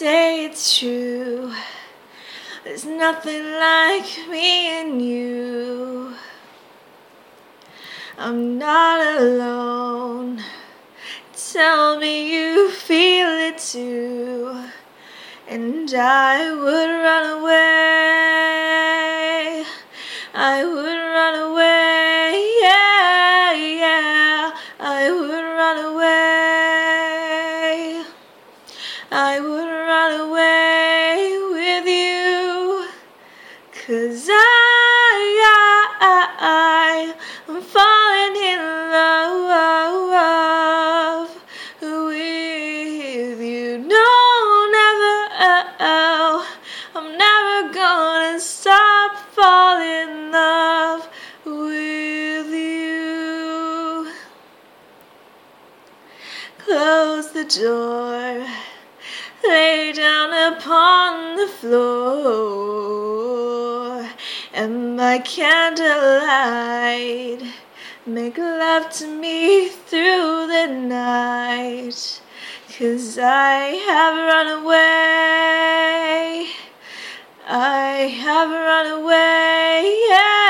say it's true. There's nothing like me and you. I'm not alone. Tell me you feel it too. And I would run away. I would run away. Yeah, yeah. I would run away. I would run away with you. 'Cause I'm falling in love with you. No, never. I'm never gonna stop falling in love with you. Close the door. Lay down upon the floor, and by candlelight make love to me through the night. 'Cause I have run away. I have run away, yeah.